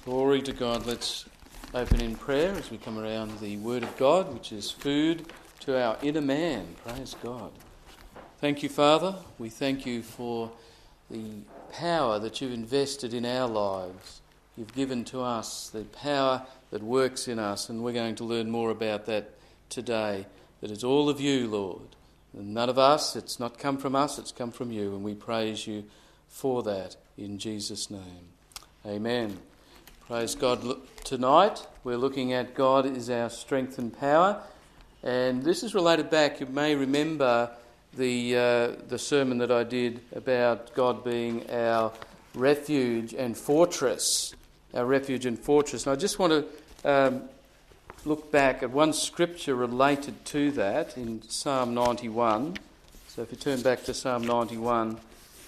Glory to God. Let's open in prayer as we come around the Word of God, which is food to our inner man. Praise God. Thank you, Father. We thank you for the power that you've invested in our lives. You've given to us the power that works in us, and we're going to learn more about that today. That it's all of you, Lord. And none of us, it's not come from us, it's come from you, and we praise you for that in Jesus' name. Amen. Praise God. Tonight we're looking at God is our strength and power, and this is related back. You may remember the sermon that I did about God being our refuge and fortress, our refuge and fortress. And I just want to look back at one scripture related to that in Psalm 91. So if you turn back to Psalm 91,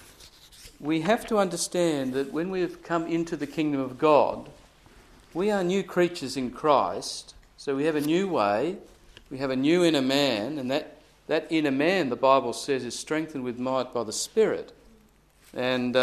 we have to understand that when we have come into the kingdom of God, we are new creatures in Christ. So we have a new way, we have a new inner man, and that inner man, the Bible says, is strengthened with might by the Spirit. And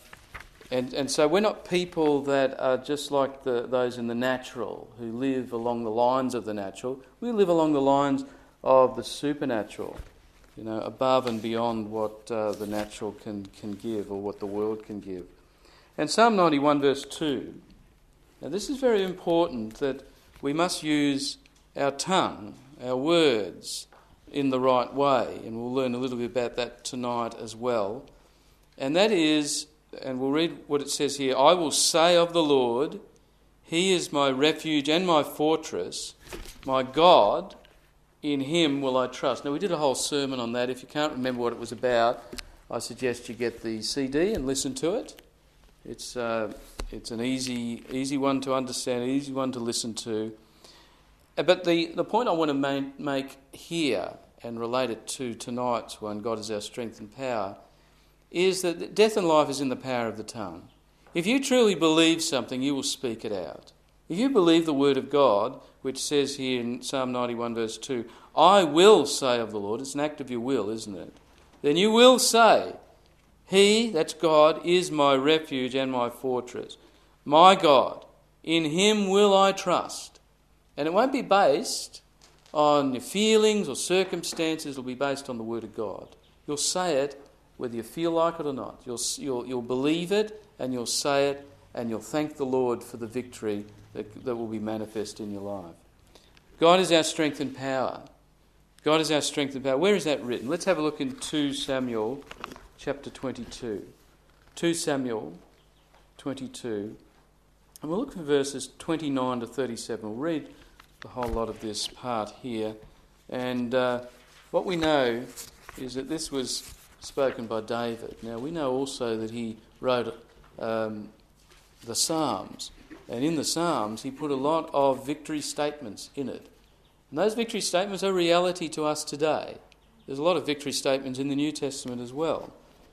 so we're not people that are just like those in the natural, who live along the lines of the natural. We live along the lines of the supernatural, above and beyond what the natural can give or what the world can give. And Psalm 91 verse 2, now this is very important, that we must use our tongue, our words, in the right way. And we'll learn a little bit about that tonight as well. And that is, and we'll read what it says here, I will say of the Lord, He is my refuge and my fortress, my God, in Him will I trust. Now we did a whole sermon on that. If you can't remember what it was about, I suggest you get the CD and listen to it. It's an easy one to understand, an easy one to listen to. But the point I want to make here, and relate it to tonight's one, God is our strength and power, is that death and life is in the power of the tongue. If you truly believe something, you will speak it out. If you believe the word of God, which says here in Psalm 91 verse 2, I will say of the Lord, it's an act of your will, isn't it? Then you will say, He, that's God, is my refuge and my fortress. My God, in Him will I trust. And it won't be based on your feelings or circumstances, it'll be based on the word of God. You'll say it whether you feel like it or not. You'll believe it, and you'll say it, and you'll thank the Lord for the victory that will be manifest in your life. God is our strength and power. God is our strength and power. Where is that written? Let's have a look in 2 Samuel chapter 22. 2 Samuel 22. And we'll look for verses 29 to 37. We'll read the whole lot of this part here. And what we know is that this was spoken by David. Now we know also that he wrote the Psalms. And in the Psalms, he put a lot of victory statements in it. And those victory statements are reality to us today. There's a lot of victory statements in the New Testament as well.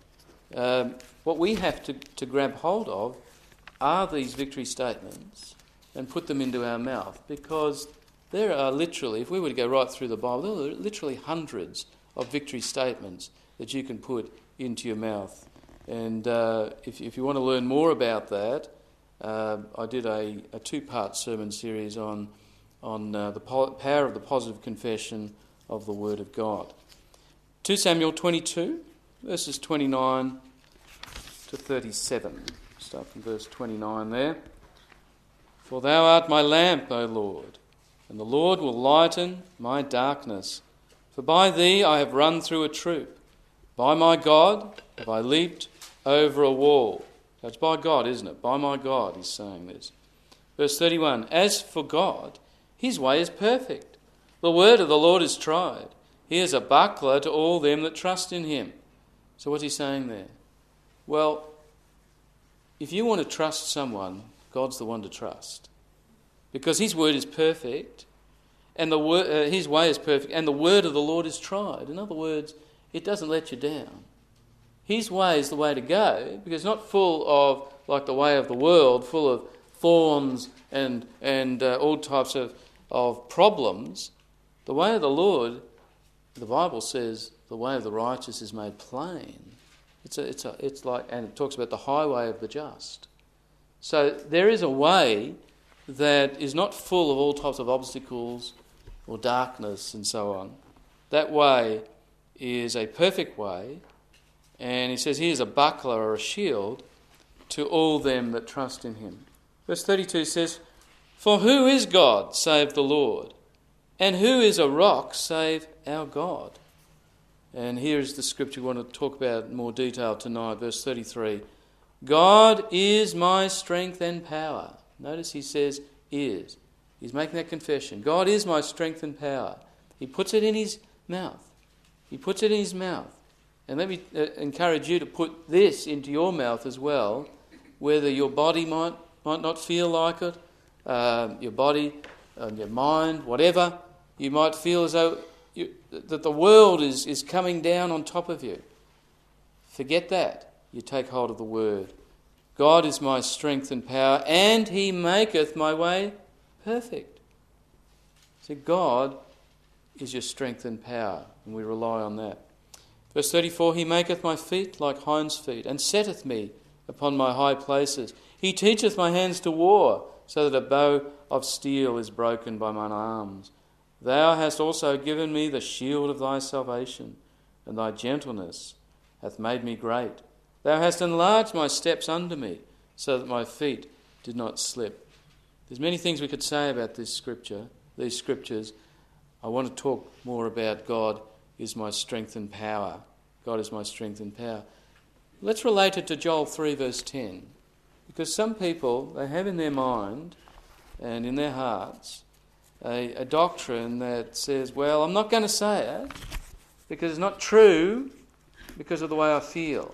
What we have to grab hold of are these victory statements and put them into our mouth, because there are literally, if we were to go right through the Bible, there are literally hundreds of victory statements that you can put into your mouth. And if you want to learn more about that, I did a two-part sermon series on the power of the positive confession of the Word of God. 2 Samuel 22, verses 29 to 37. Start from verse 29 there. For thou art my lamp, O Lord, and the Lord will lighten my darkness. For by thee I have run through a troop. By my God have I leaped over a wall. That's by God, isn't it? By my God, he's saying this. Verse 31, as for God, his way is perfect. The word of the Lord is tried. He is a buckler to all them that trust in him. So what's he saying there? Well, if you want to trust someone, God's the one to trust. Because his word is perfect, and his way is perfect, and the word of the Lord is tried. In other words, it doesn't let you down. His way is the way to go, because it's not full of, like the way of the world, full of thorns and all types of problems. The way of the Lord, the Bible says, the way of the righteous is made plain. It's like, and it talks about the highway of the just. So there is a way that is not full of all types of obstacles or darkness and so on. That way is a perfect way, and he says here's a buckler or a shield to all them that trust in him. Verse 32 says, "For who is God save the Lord? And who is a rock save our God?" And here is the scripture we want to talk about in more detail tonight, verse 33. "God is my strength and power." Notice he says is. He's making that confession. God is my strength and power. He puts it in his mouth. He puts it in his mouth. And let me encourage you to put this into your mouth as well, whether your body might not feel like it, your body, your mind, whatever. You might feel as though that the world is coming down on top of you. Forget that. You take hold of the word. God is my strength and power, and he maketh my way perfect. So God is your strength and power, and we rely on that. Verse 34, "He maketh my feet like hinds' feet, and setteth me upon my high places. He teacheth my hands to war, so that a bow of steel is broken by mine arms. Thou hast also given me the shield of thy salvation, and thy gentleness hath made me great. Thou hast enlarged my steps under me, so that my feet did not slip." There's many things we could say about this scripture, these scriptures. I want to talk more about God is my strength and power. God is my strength and power. Let's relate it to Joel 3 verse 10. Because some people, they have in their mind and in their hearts a doctrine that says, well, I'm not going to say it because it's not true because of the way I feel.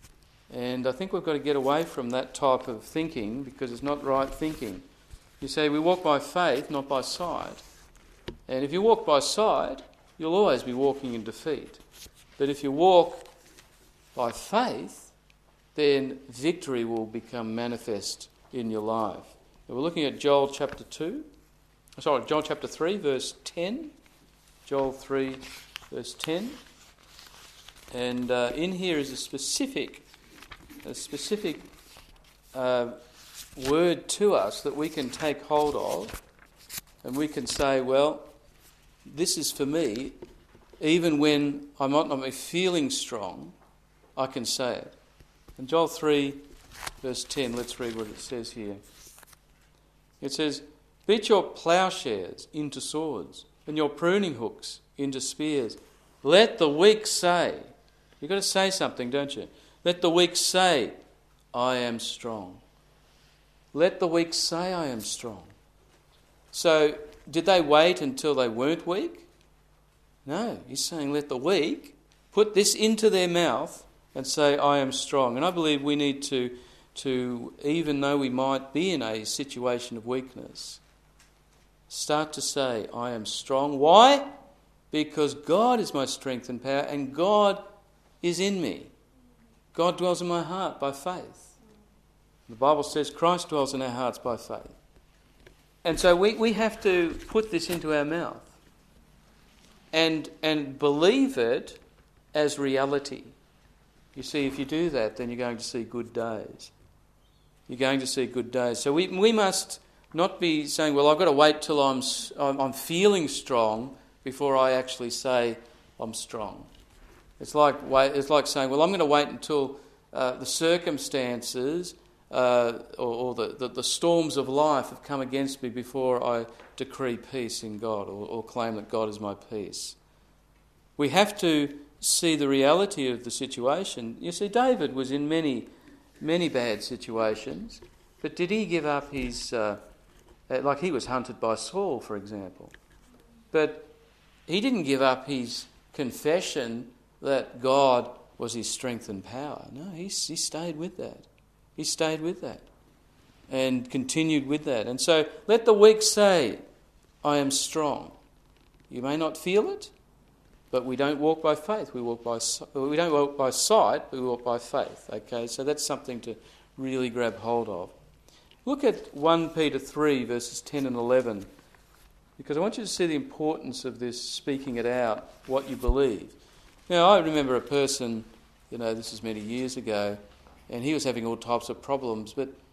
And I think we've got to get away from that type of thinking because it's not right thinking. You say we walk by faith, not by sight. And if you walk by sight, you'll always be walking in defeat. But if you walk by faith, then victory will become manifest in your life. And we're looking at Joel chapter 3, verse 10. Joel 3, verse 10. And in here is a specific word to us that we can take hold of, and we can say, well, this is for me. Even when I might not be feeling strong, I can say it. In Joel 3, verse 10, let's read what it says here. It says, "Beat your plowshares into swords, and your pruning hooks into spears. Let the weak say," you've got to say something, don't you? "Let the weak say, I am strong." Let the weak say, I am strong. So, did they wait until they weren't weak? No, he's saying let the weak put this into their mouth and say, I am strong. And I believe we need to even though we might be in a situation of weakness, start to say, I am strong. Why? Because God is my strength and power, and God is in me. God dwells in my heart by faith. The Bible says Christ dwells in our hearts by faith. And so we have to put this into our mouth and believe it as reality. You see, if you do that, then you're going to see good days. You're going to see good days. So we must not be saying, well, I've got to wait till I'm feeling strong before I actually say I'm strong. It's like saying, well, I'm going to wait until the circumstances or the storms of life have come against me before I decree peace in God or claim that God is my peace. We have to see the reality of the situation. You see, David was in many, many bad situations, but did he give up his... like he was hunted by Saul, for example. But he didn't give up his confession that God was his strength and power. No, he stayed with that. He stayed with that and continued with that. And so let the weak say, I am strong. You may not feel it, but we don't walk by faith. We don't walk by sight, we walk by faith. Okay, so that's something to really grab hold of. Look at 1 Peter 3, verses 10 and 11, because I want you to see the importance of this speaking it out, what you believe. Now, I remember a person, this is many years ago, and he was having all types of problems, but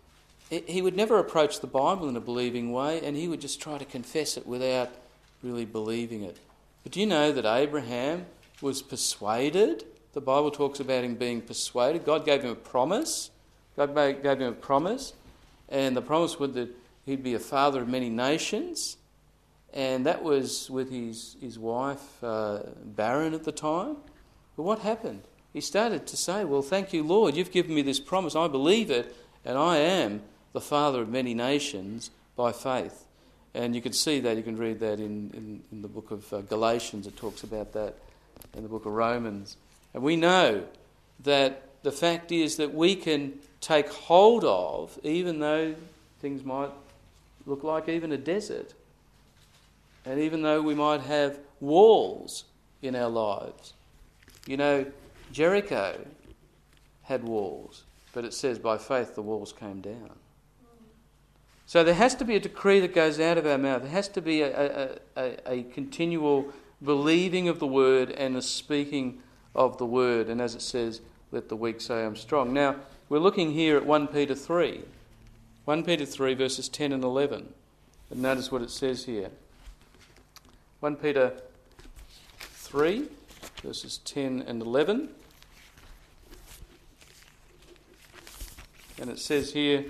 he would never approach the Bible in a believing way, and he would just try to confess it without really believing it. But do you know that Abraham was persuaded? The Bible talks about him being persuaded. God gave him a promise. God gave him a promise, and the promise was that he'd be a father of many nations, and that was with his wife barren at the time. But what happened? He started to say, well, thank you, Lord, you've given me this promise. I believe it, and I am the father of many nations by faith. And you can see that, you can read that in the book of Galatians. It talks about that in the book of Romans. And we know that the fact is that we can take hold of, even though things might look like even a desert, and even though we might have walls in our lives. You know, Jericho had walls, but it says by faith the walls came down. So there has to be a decree that goes out of our mouth. There has to be a continual believing of the word and a speaking of the word. And as it says, let the weak say I'm strong. Now, we're looking here at 1 Peter 3. 1 Peter 3 verses 10 and 11. And notice what it says here. 1 Peter 3 verses 10 and 11. And it says here,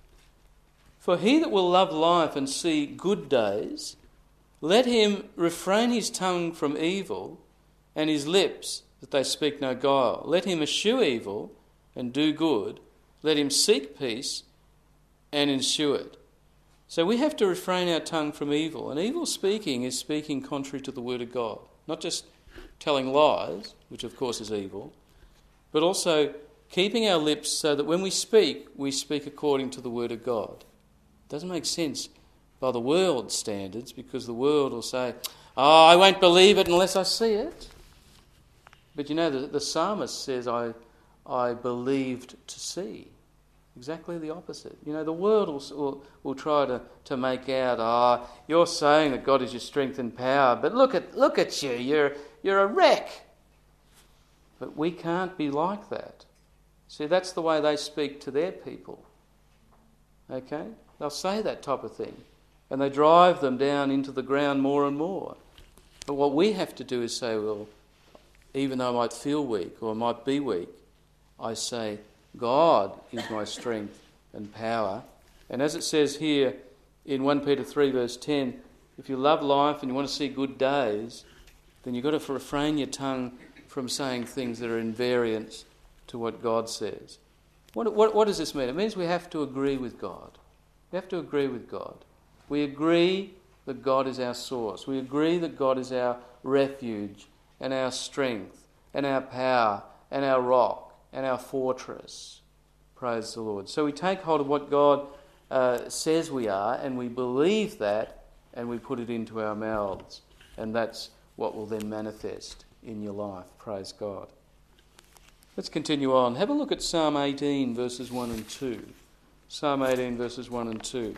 for he that will love life and see good days, let him refrain his tongue from evil and his lips that they speak no guile. Let him eschew evil and do good. Let him seek peace and ensue it. So we have to refrain our tongue from evil. And evil speaking is speaking contrary to the word of God. Not just telling lies, which of course is evil, but also keeping our lips so that when we speak according to the word of God. It doesn't make sense by the world's standards, because the world will say, oh, I won't believe it unless I see it. But you know, the psalmist says, I believed to see. Exactly the opposite. You know, the world will try to make out, you're saying that God is your strength and power, but look at you, you're a wreck. But we can't be like that. See, that's the way they speak to their people. Okay? They'll say that type of thing. And they drive them down into the ground more and more. But what we have to do is say, well, even though I might feel weak or I might be weak, I say, God is my strength and power. And as it says here in 1 Peter 3 verse 10, if you love life and you want to see good days, then you've got to refrain your tongue from saying things that are in variance to what God says. What does this mean? It means we have to agree with God. We have to agree with God. We agree that God is our source. We agree that God is our refuge and our strength and our power and our rock and our fortress. Praise the Lord. So we take hold of what God says we are, and we believe that, and we put it into our mouths. And that's what will then manifest in your life. Praise God. Let's continue on. Have a look at Psalm 18 verses 1 and 2. Psalm 18 verses 1 and 2.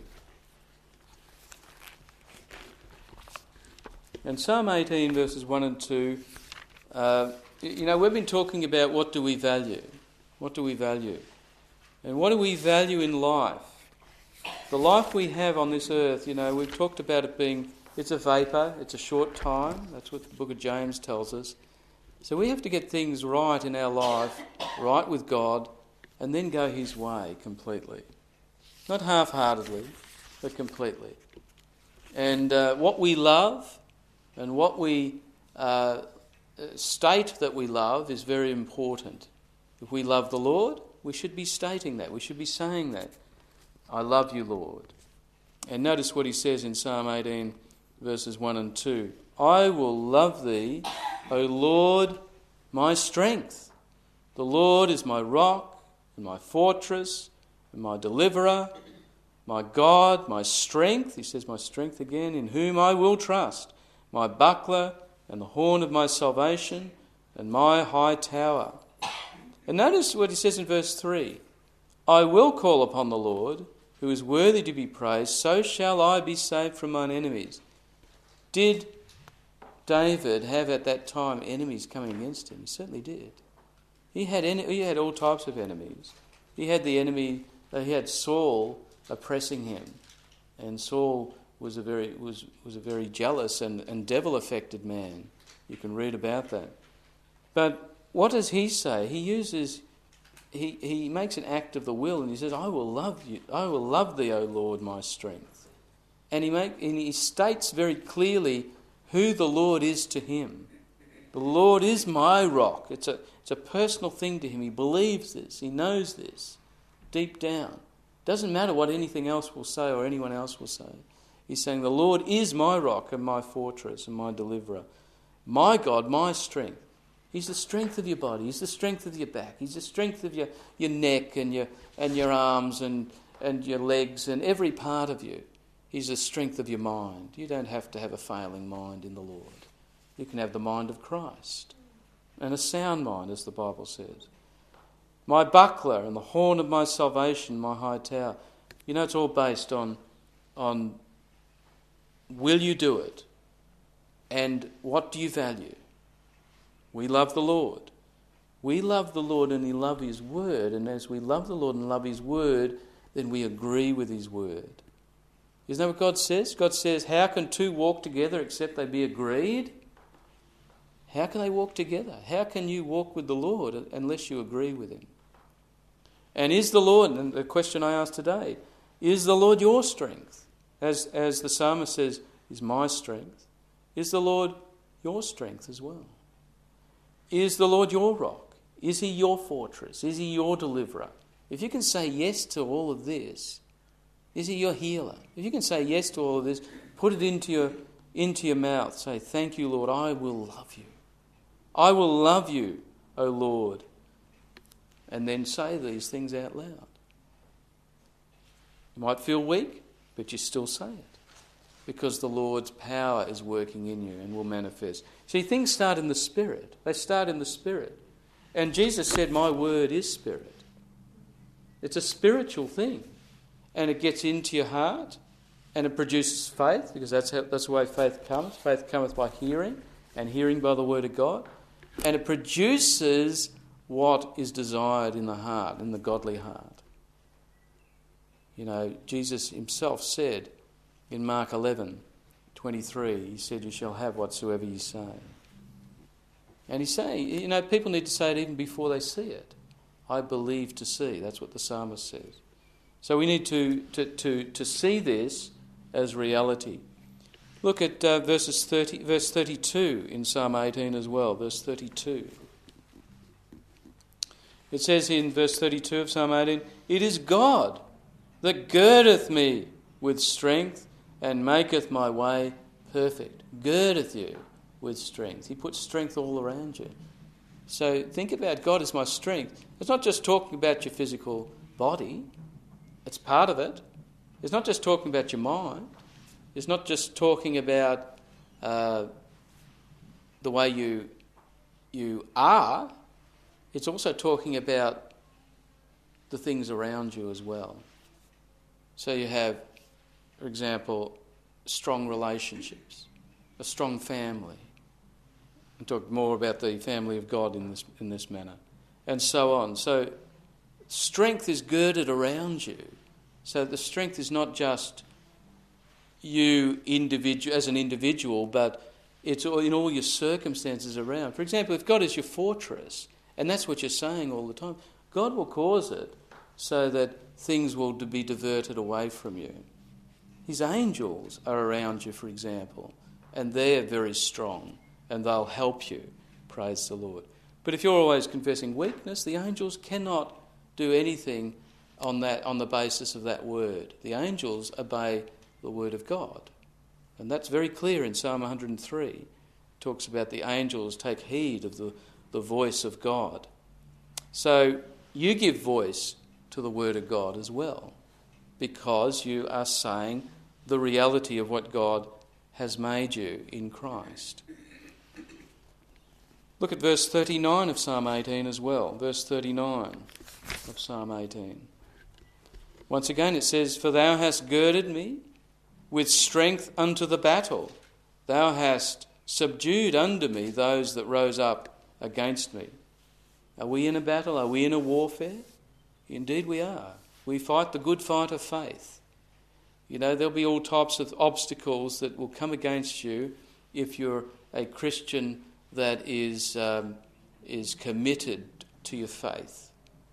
And Psalm 18 verses 1 and 2, we've been talking about what do we value? What do we value? And what do we value in life? The life we have on this earth, we've talked about it being, it's a vapour, it's a short time. That's what the book of James tells us. So we have to get things right in our life, right with God, and then go his way completely. Not half-heartedly, but completely. And what we love and what we state that we love is very important. If we love the Lord, we should be stating that. We should be saying that. I love you, Lord. And notice what he says in Psalm 18, verses 1 and 2. I will love thee, O Lord, my strength. The Lord is my rock and my fortress and my deliverer, my God, my strength. He says my strength again, in whom I will trust, my buckler and the horn of my salvation and my high tower. And notice what he says in verse 3. I will call upon the Lord, who is worthy to be praised, so shall I be saved from mine enemies. Did David have at that time enemies coming against him? He certainly did. He had all types of enemies. He had the enemy, he had Saul oppressing him. And Saul was a very jealous and devil-affected man. You can read about that. But what does he say? He makes an act of the will, and he says, I will love you. I will love thee, O Lord, my strength. And he states very clearly who the Lord is to him. The Lord is my rock. It's a personal thing to him. He believes this. He knows this deep down. Doesn't matter what anything else will say or anyone else will say. He's saying, the Lord is my rock and my fortress and my deliverer. My God, my strength. He's the strength of your body. He's the strength of your back. He's the strength of your neck and your arms and your legs and every part of you. He's the strength of your mind. You don't have to have a failing mind in the Lord. You can have the mind of Christ and a sound mind, as the Bible says. My buckler and the horn of my salvation, my high tower. You know, it's all based on will you do it? And what do you value? We love the Lord. We love the Lord and we love his word. And as we love the Lord and love his word, then we agree with his word. Isn't that what God says? God says, how can two walk together except they be agreed? How can they walk together? How can you walk with the Lord unless you agree with him? And is the Lord, and the question I asked today, is the Lord your strength? As the psalmist says, is my strength. Is the Lord your strength as well? Is the Lord your rock? Is he your fortress? Is he your deliverer? If you can say yes to all of this, is he your healer? If you can say yes to all of this, put it into your mouth. Say, thank you, Lord, I will love you. I will love you, O Lord. And then say these things out loud. You might feel weak, but you still say it. Because the Lord's power is working in you and will manifest. See, things start in the Spirit. They start in the Spirit. And Jesus said, my word is Spirit. It's a spiritual thing. And it gets into your heart and it produces faith, because that's the way faith comes. Faith cometh by hearing, and hearing by the word of God. And it produces what is desired in the heart, in the godly heart. You know, Jesus himself said in Mark 11:23, he said, you shall have whatsoever you say. And he's saying, you know, people need to say it even before they see it. I believe to see. That's what the psalmist says. So we need to see this as reality. Look at verse 32 in Psalm 18 as well, verse 32. It says in verse 32 of Psalm 18, it is God that girdeth me with strength and maketh my way perfect. Girdeth you with strength. He puts strength all around you. So think about God as my strength. It's not just talking about your physical body. It's part of it. It's not just talking about your mind. It's not just talking about the way you are. It's also talking about the things around you as well. So you have, for example, strong relationships, a strong family. We'll talk more about the family of God in this manner, and so on. So strength is girded around you. So the strength is not just you as an individual, but it's in all your circumstances around. For example, if God is your fortress, and that's what you're saying all the time, God will cause it so that things will be diverted away from you. His angels are around you, for example, and they're very strong, and they'll help you. Praise the Lord. But if you're always confessing weakness, the angels cannot do anything on the basis of that word. The angels obey the word of God. And that's very clear in Psalm 103. It talks about the angels take heed of the voice of God. So you give voice to the word of God as well, because you are saying the reality of what God has made you in Christ. Look at verse 39 of Psalm 18 as well. Verse 39 of Psalm 18. Once again it says, for thou hast girded me with strength unto the battle. Thou hast subdued under me those that rose up against me. Are we in a battle? Are we in a warfare? Indeed we are. We fight the good fight of faith. There'll be all types of obstacles that will come against you if you're a Christian that is committed to your faith.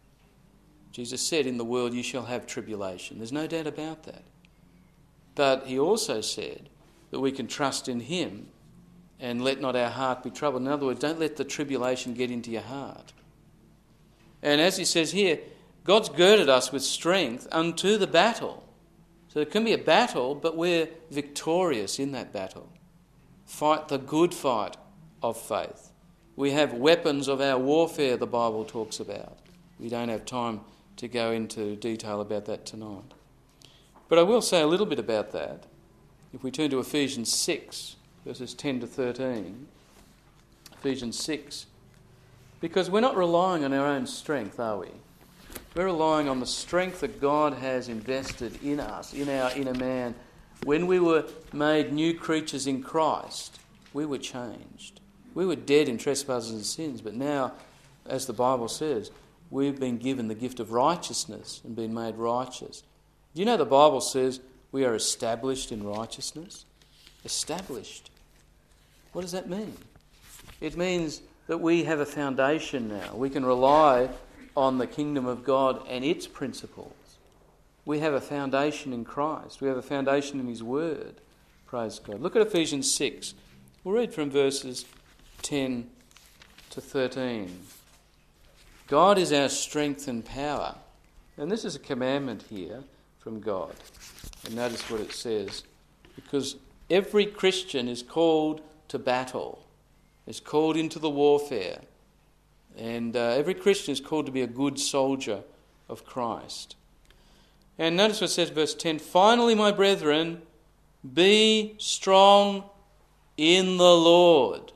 Jesus said, in the world you shall have tribulation. There's no doubt about that. But he also said that we can trust in him and let not our heart be troubled. In other words, don't let the tribulation get into your heart. And as he says here, God's girded us with strength unto the battle. So there can be a battle, but we're victorious in that battle. Fight the good fight of faith. We have weapons of our warfare, the Bible talks about. We don't have time to go into detail about that tonight. But I will say a little bit about that. If we turn to Ephesians 6, verses 10 to 13. Ephesians 6. Because we're not relying on our own strength, are we? We're relying on the strength that God has invested in us, in our inner man. When we were made new creatures in Christ, we were changed. We were dead in trespasses and sins, but now, as the Bible says, we've been given the gift of righteousness and been made righteous. Do you know the Bible says we are established in righteousness? Established. What does that mean? It means that we have a foundation now. We can rely on the kingdom of God and its principles. We have a foundation in Christ. We have a foundation in his word. Praise God. Look at Ephesians 6. We'll read from verses 10 to 13. God is our strength and power. And this is a commandment here from God. And notice what it says. Because every Christian is called to battle. Is called into the warfare. And every Christian is called to be a good soldier of Christ. And notice what it says, verse 10. Finally, my brethren, be strong in the Lord.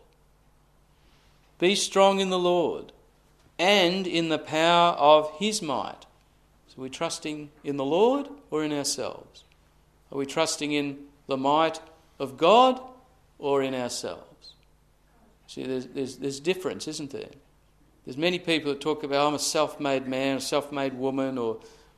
Be strong in the Lord and in the power of his might. So are we trusting in the Lord or in ourselves? Are we trusting in the might of God or in ourselves? See, there's difference, isn't there? There's many people that talk about, I'm a self-made man, a self-made woman, or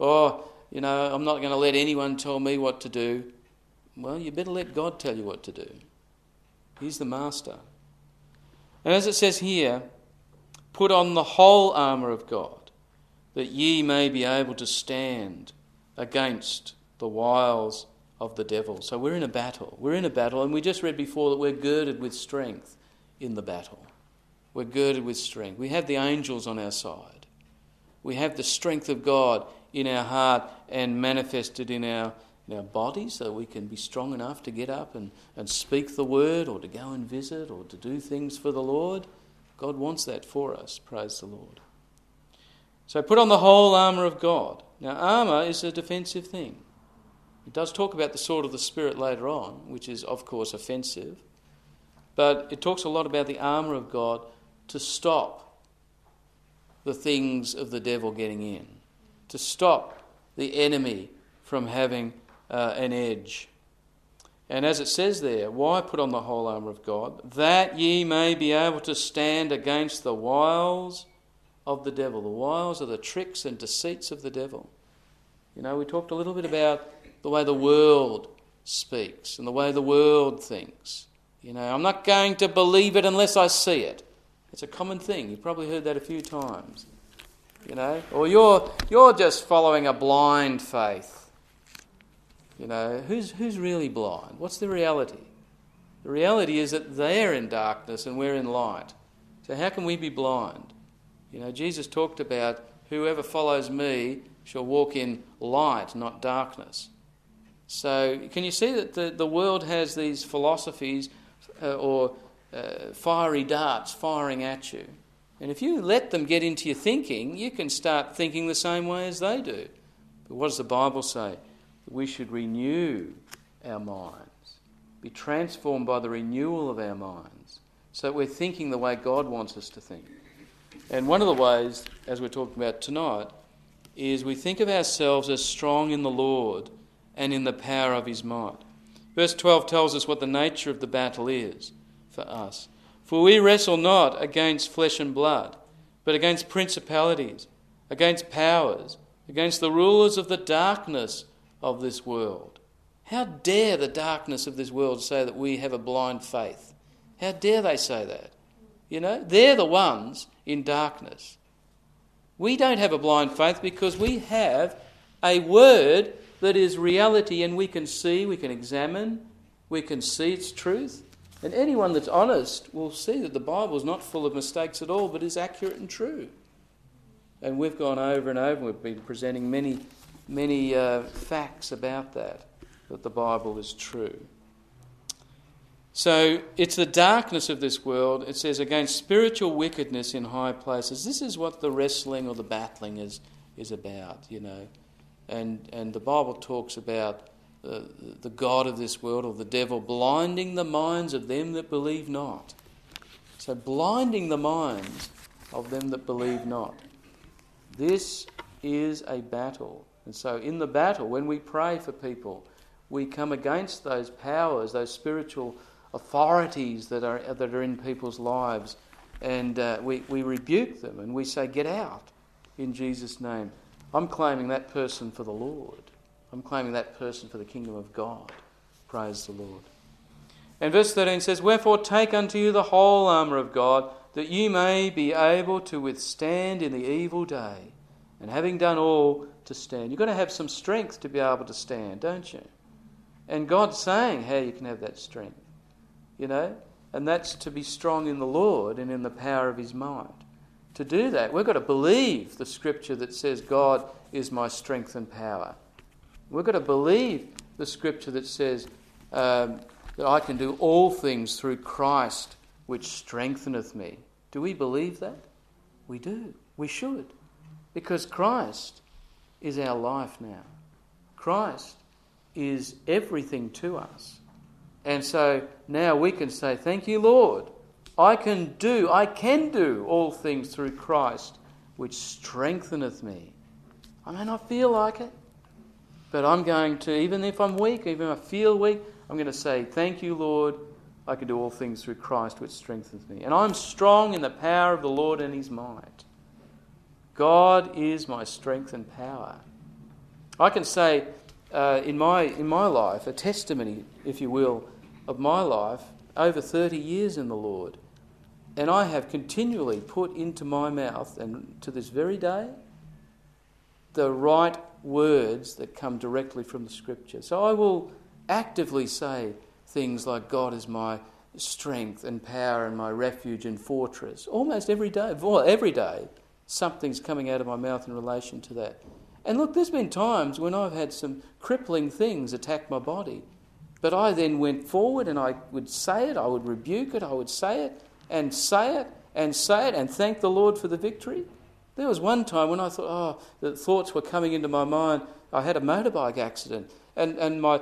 I'm not going to let anyone tell me what to do. Well, you better let God tell you what to do. He's the master. And as it says here, put on the whole armour of God, that ye may be able to stand against the wiles of the devil. So we're in a battle. We're in a battle, and we just read before that we're girded with strength in the battle. We're girded with strength. We have the angels on our side. We have the strength of God in our heart and manifested in our bodies, so we can be strong enough to get up and speak the word, or to go and visit, or to do things for the Lord. God wants that for us. Praise the Lord. So put on the whole armour of God. Now, armour is a defensive thing. It does talk about the sword of the Spirit later on, which is, of course, offensive. But it talks a lot about the armour of God to stop the things of the devil getting in, to stop the enemy from having an edge. And as it says there, why put on the whole armour of God? That ye may be able to stand against the wiles of the devil. The wiles are the tricks and deceits of the devil. We talked a little bit about the way the world speaks and the way the world thinks. I'm not going to believe it unless I see it. It's a common thing. You've probably heard that a few times. Or you're just following a blind faith. Who's really blind? What's the reality? The reality is that they're in darkness and we're in light. So how can we be blind? Jesus talked about whoever follows me shall walk in light, not darkness. So can you see that the world has these philosophies or fiery darts firing at you? And if you let them get into your thinking, you can start thinking the same way as they do. But what does the Bible say? We should renew our minds, be transformed by the renewal of our minds, so that we're thinking the way God wants us to think. And one of the ways, as we're talking about tonight, is we think of ourselves as strong in the Lord and in the power of his might. Verse 12 tells us what the nature of the battle is for us. For we wrestle not against flesh and blood, but against principalities, against powers, against the rulers of the darkness of this world, How dare the darkness of this world say that we have a blind faith? How dare they say that? You know, they're the ones in darkness. We don't have a blind faith because we have a word that is reality, and we can see, we can examine, we can see its truth. And anyone that's honest will see that the Bible is not full of mistakes at all, but is accurate and true. And we've gone over and over, we've been presenting many facts about that the Bible is true. So it's the darkness of this world. It says, against spiritual wickedness in high places. This is what the wrestling or the battling is about, you know. And the Bible talks about the god of this world, or the devil, blinding the minds of them that believe not. So blinding the minds of them that believe not. This is a battle. And so in the battle, when we pray for people, we come against those powers, those spiritual authorities that are in people's lives, and we rebuke them and we say, get out in Jesus' name. I'm claiming that person for the Lord. I'm claiming that person for the kingdom of God. Praise the Lord. And verse 13 says, wherefore take unto you the whole armour of God, that you may be able to withstand in the evil day, and having done all, to stand. You've got to have some strength to be able to stand, don't you? And God's saying how you can have that strength, you know, and that's to be strong in the Lord and in the power of his might. To do that, we've got to believe the scripture that says God is my strength and power. We've got to believe the scripture that says that I can do all things through Christ which strengtheneth me. Do we believe that? We do. We should. Because Christ is our life now. Christ is everything to us. And so now we can say, thank you, Lord. I can do all things through Christ which strengtheneth me. I may not feel like it, but I'm going to, even if I'm weak, even if I feel weak, I'm going to say, thank you, Lord. I can do all things through Christ which strengthens me. And I'm strong in the power of the Lord and his might. God is my strength and power. I can say in my life, a testimony, if you will, of my life, over 30 years in the Lord. And I have continually put into my mouth, and to this very day, the right words that come directly from the Scripture. So I will actively say things like, God is my strength and power and my refuge and fortress. Almost every day. Well, every day, something's coming out of my mouth in relation to that. And look, there's been times when I've had some crippling things attack my body. But I then went forward and I would say it, I would rebuke it, I would say it, and say it, and say it, and thank the Lord for the victory. There was one time when I thought, the thoughts were coming into my mind. I had a motorbike accident, and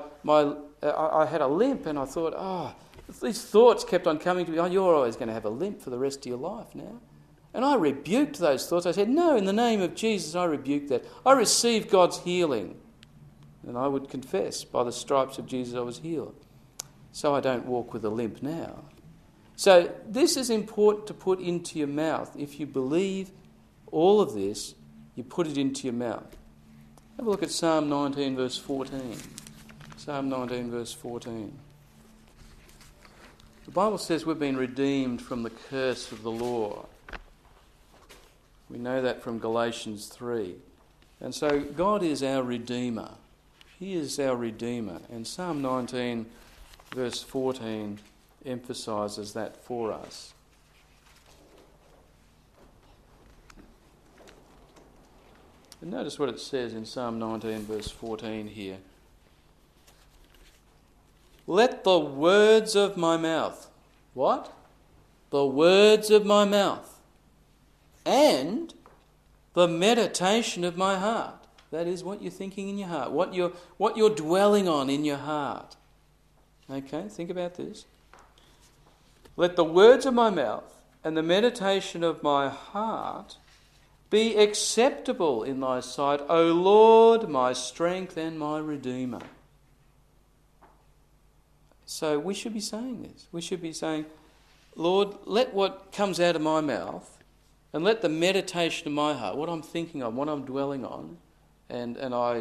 I had a limp, and I thought, these thoughts kept on coming to me. You're always going to have a limp for the rest of your life now. And I rebuked those thoughts. I said, no, in the name of Jesus, I rebuke that. I received God's healing. And I would confess, by the stripes of Jesus I was healed. So I don't walk with a limp now. So this is important to put into your mouth. If you believe all of this, you put it into your mouth. Have a look at Psalm 19, verse 14. Psalm 19, verse 14. The Bible says we've been redeemed from the curse of the law. We know that from Galatians 3. And so God is our Redeemer. He is our Redeemer. And Psalm 19, verse 14, emphasises that for us. And notice what it says in Psalm 19, verse 14 here. Let the words of my mouth, what? The words of my mouth, and the meditation of my heart. That is what you're thinking in your heart, what you're dwelling on in your heart. Okay, think about this. Let the words of my mouth and the meditation of my heart be acceptable in thy sight, O Lord, my strength and my Redeemer. So we should be saying this. We should be saying, Lord, let what comes out of my mouth and let the meditation of my heart, what I'm thinking of, what I'm dwelling on, and I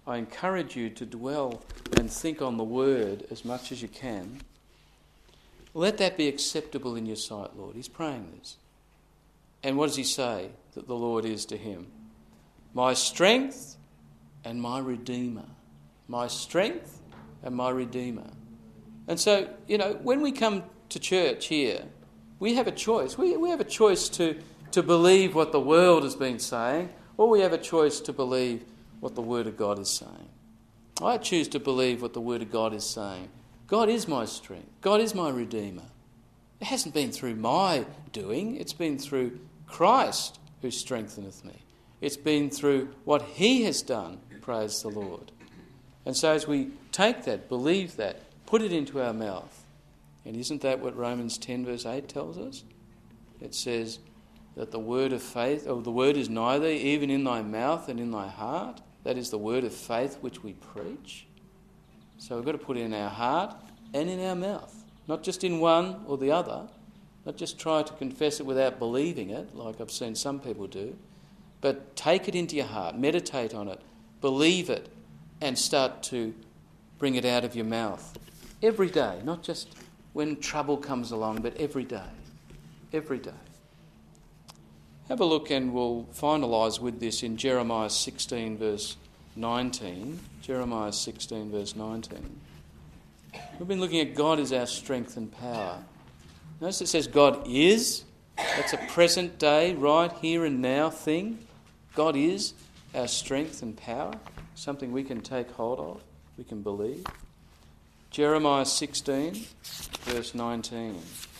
I encourage you to dwell and think on the word as much as you can. Let that be acceptable in your sight, Lord. He's praying this. And what does he say that the Lord is to him? My strength and my Redeemer. My strength and my Redeemer. And so, when we come to church here, we have a choice. We have a choice to believe what the world has been saying, or we have a choice to believe what the Word of God is saying. I choose to believe what the Word of God is saying. God is my strength. God is my Redeemer. It hasn't been through my doing. It's been through Christ who strengtheneth me. It's been through what he has done, praise the Lord. And so as we take that, believe that, put it into our mouth, and isn't that what Romans 10 verse 8 tells us? It says that the word of faith, or the word is nigh thee, even in thy mouth and in thy heart. That is the word of faith which we preach. So we've got to put it in our heart and in our mouth. Not just in one or the other. Not just try to confess it without believing it, like I've seen some people do. But take it into your heart, meditate on it, believe it, and start to bring it out of your mouth. Every day, not just when trouble comes along, but every day. Every day. Have a look, and we'll finalise with this in Jeremiah 16 verse 19. Jeremiah 16 verse 19. We've been looking at God as our strength and power. Notice it says God is. That's a present day, right here and now thing. God is our strength and power, something we can take hold of, we can believe. Jeremiah 16 verse 19.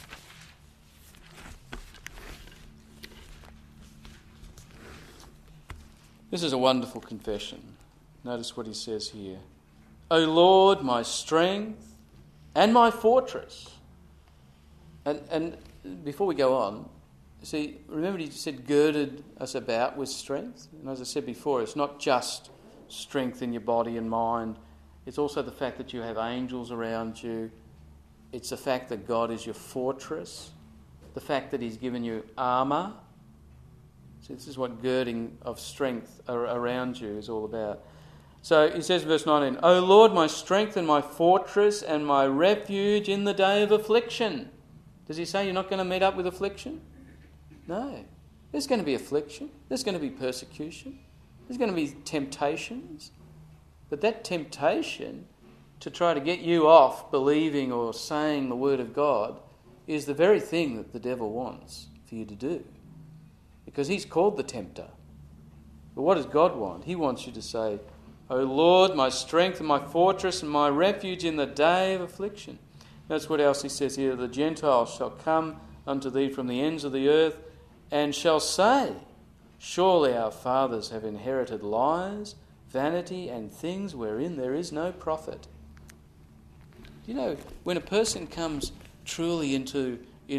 This is a wonderful confession. Notice what he says here. O Lord, my strength and my fortress. And before we go on, see, remember he said girded us about with strength? And as I said before, it's not just strength in your body and mind. It's also the fact that you have angels around you. It's the fact that God is your fortress. The fact that he's given you armour. So this is what girding of strength around you is all about. So he says in verse 19, O Lord, my strength and my fortress and my refuge in the day of affliction. Does he say you're not going to meet up with affliction? No. There's going to be affliction. There's going to be persecution. There's going to be temptations. But that temptation to try to get you off believing or saying the word of God is the very thing that the devil wants for you to do. Because he's called the tempter. But what does God want? He wants you to say, O Lord, my strength and my fortress and my refuge in the day of affliction. That's what else he says here. The Gentiles shall come unto thee from the ends of the earth and shall say, surely our fathers have inherited lies, vanity, and things wherein there is no profit. You know, when a person comes truly into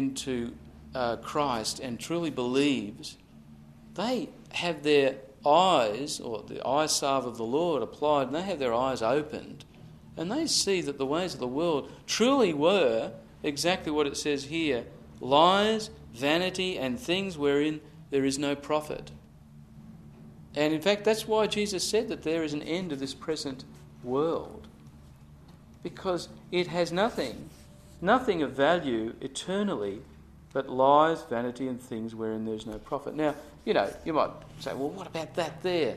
Christ and truly believes, they have their eyes, or the eye salve of the Lord applied, and they have their eyes opened, and they see that the ways of the world truly were exactly what it says here, lies, vanity, and things wherein there is no profit. And in fact, that's why Jesus said that there is an end to this present world, because it has nothing of value eternally but lies, vanity, and things wherein there's no profit. Now, you might say, well, what about that there?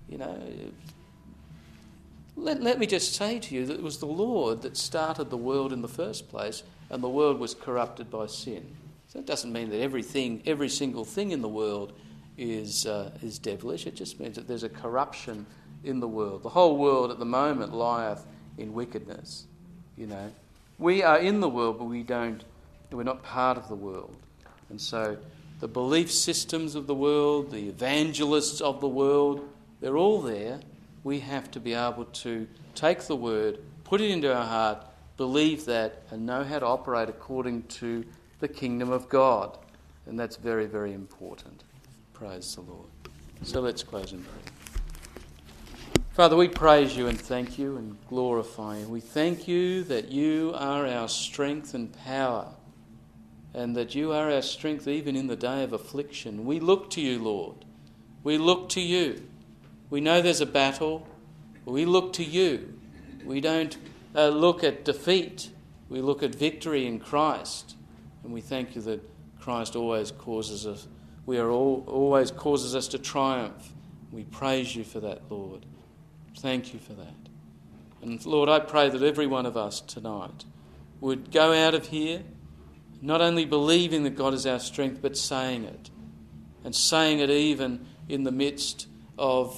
Let me just say to you that it was the Lord that started the world in the first place, and the world was corrupted by sin. So it doesn't mean that every single thing in the world is devilish. It just means that there's a corruption in the world. The whole world at the moment lieth in wickedness. We are in the world, but we're not part of the world. And so the belief systems of the world, the evangelists of the world, they're all there. We have to be able to take the word, put it into our heart, believe that, and know how to operate according to the kingdom of God. And that's very, very important. Praise the Lord. So let's close in prayer. Father, we praise you and thank you and glorify you. We thank you that you are our strength and power, and that you are our strength even in the day of affliction. We look to you, Lord. We look to you. We know there's a battle. We look to you. We don't look at defeat. We look at victory in Christ. And we thank you that Christ always causes us, always causes us to triumph. We praise you for that, Lord. Thank you for that. And Lord, I pray that every one of us tonight would go out of here not only believing that God is our strength, but saying it. And saying it even in the midst of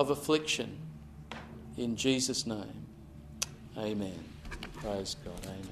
affliction. In Jesus' name, amen. Praise God, amen.